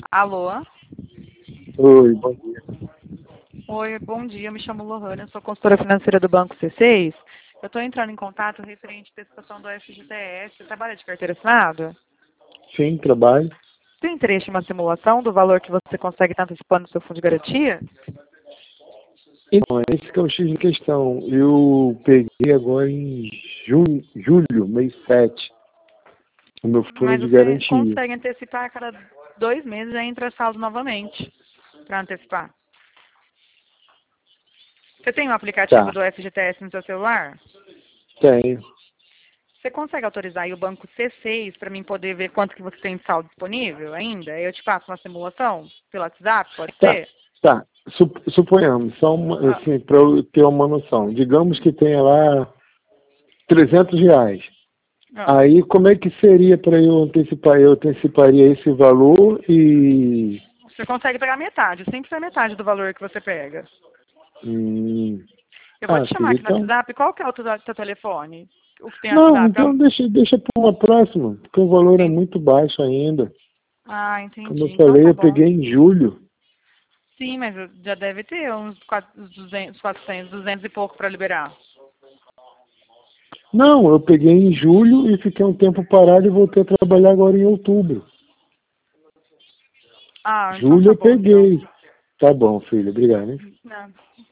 Alô? Oi, bom dia. Oi, bom dia. Me chamo Lohane, eu sou consultora financeira do Banco C6. Eu estou entrando em contato referente à situação do FGTS. Você trabalha de carteira assinada? Sim, trabalho. Tem interesse em uma simulação do valor que você consegue estar antecipando no seu fundo de garantia? Então, esse que é o X de questão. Eu peguei agora em julho, mês 7, o meu fundo Mas de você garantia. consegue antecipar a cada 2 meses e entra saldo novamente para antecipar. Você tem um aplicativo Tá, do FGTS no seu celular? tenho. Você consegue autorizar aí o banco C6 para mim poder ver quanto que você tem de saldo disponível ainda? Eu te faço uma simulação pelo WhatsApp, pode Tá, ser? tá. Suponhamos, só Ah, assim, para eu ter uma noção. Digamos que tenha lá R$ 300. ah. Aí, como é que seria para eu antecipar? Eu anteciparia esse valor e... Você consegue pegar metade, sempre é metade do valor que você pega. Hum, Eu vou te chamar filho, aqui no então... WhatsApp. Qual que é o teu telefone? O que tem Não, WhatsApp? então deixa para uma próxima, porque o valor é Tem- muito baixo ainda. Ah, Como eu entendi. Então falei, tá eu bom. peguei em julho. Sim, mas já deve ter uns 200, 400, 200 e pouco para liberar. Não, eu peguei em julho e fiquei um tempo parado e voltei a trabalhar agora em outubro. Ah, então Julho tá eu bom, então. peguei. Tá bom, filho, obrigado, hein? Não.